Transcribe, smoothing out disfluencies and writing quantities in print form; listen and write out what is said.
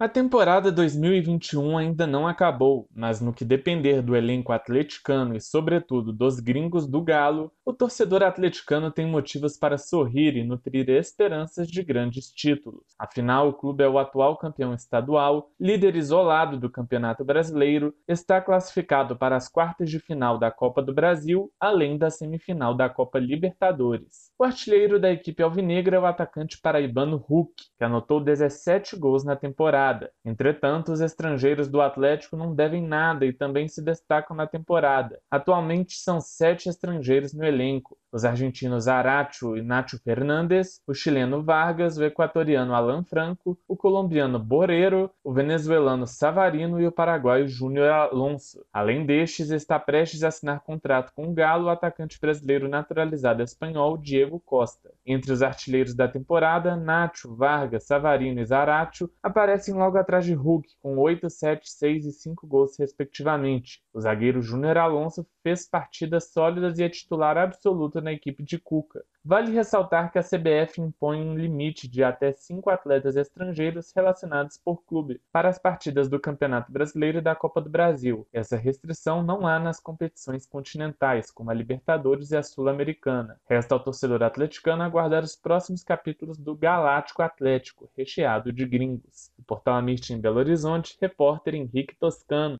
A temporada 2021 ainda não acabou, mas no que depender do elenco atleticano e, sobretudo, dos gringos do Galo, o torcedor atleticano tem motivos para sorrir e nutrir esperanças de grandes títulos. Afinal, o clube é o atual campeão estadual, líder isolado do Campeonato Brasileiro, está classificado para as quartas de final da Copa do Brasil, além da semifinal da Copa Libertadores. O artilheiro da equipe alvinegra é o atacante paraibano Hulk, que anotou 17 gols na temporada. Entretanto, os estrangeiros do Atlético não devem nada e também se destacam na temporada. Atualmente são 7 estrangeiros no elenco: os argentinos Aracho e Nacho Fernandes, o chileno Vargas, o equatoriano Alan Franco, o colombiano Borrero, o venezuelano Savarino e o paraguaio Júnior Alonso. Além destes, está prestes a assinar contrato com o Galo o atacante brasileiro naturalizado espanhol Diego Costa. Entre os artilheiros da temporada, Nacho, Vargas, Savarino e Zaracho aparecem logo atrás de Hulk, com 8, 7, 6 e 5 gols respectivamente. O zagueiro Júnior Alonso fez partidas sólidas e é titular absoluto na equipe de Cuca. Vale ressaltar que a CBF impõe um limite de até 5 atletas estrangeiros relacionados por clube para as partidas do Campeonato Brasileiro e da Copa do Brasil. Essa restrição não há nas competições continentais, como a Libertadores e a Sul-Americana. Resta ao torcedor atleticano aguardar os próximos capítulos do Galáctico Atlético, recheado de gringos. Do Portal Amirte em Belo Horizonte, repórter Henrique Toscano.